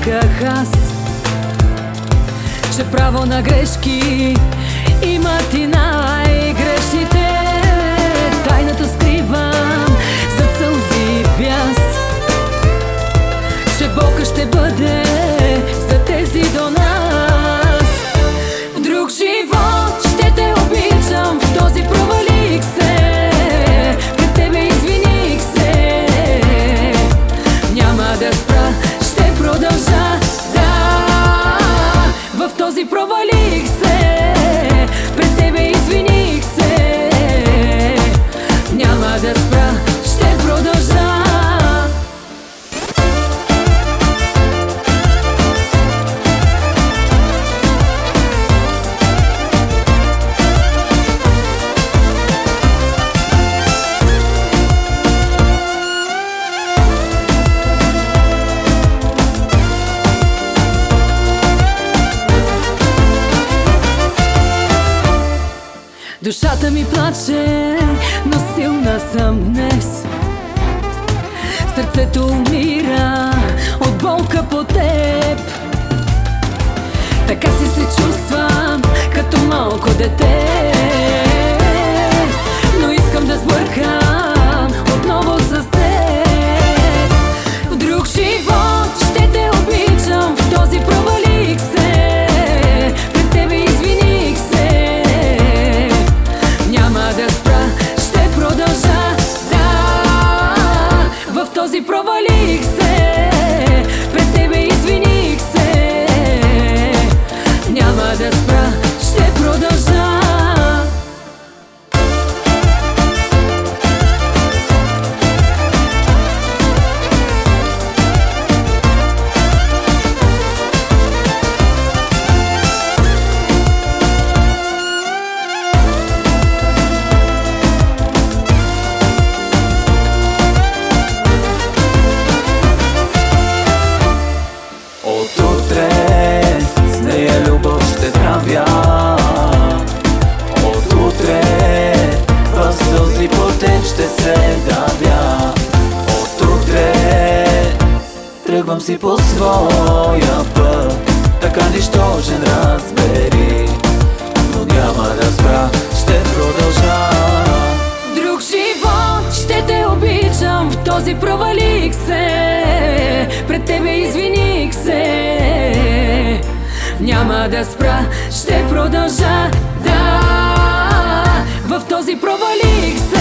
сбърках аз, че право на грешки имат и най-грешните. Тайната скривам зад сълзи и бяс, че болка ще бъде за тези до нас. В друг живот ще те обичам, в този провалих се, пред тебе извиних се. Няма да спра, ще продължа, да. В този провалих се, пред тебе извиних се. Няма да спра, ще продължа. Душата ми плаче, но силна съм днес. Сърцето умира от болка по теб. Така си се чувствам, като малко дете. Но искам да сбъркам отново с теб. В друг живот ще те обичам, в този провалих се, пред тебе извиних се. Няма да спра, ще продължа, да. В този провалих се, пред тебе извиних се. Няма да спра, ще продължа. С нея любов ще правя. От утре в сълзи по теб ще се давя. От утре тръгвам си по своя път, така нищожен, разбери. Но няма да спра, ще продължа. Друг живот ще те обичам, в този провалих се, пред тебе извиних се. Няма да спра, ще продължа, да. В този провалих се.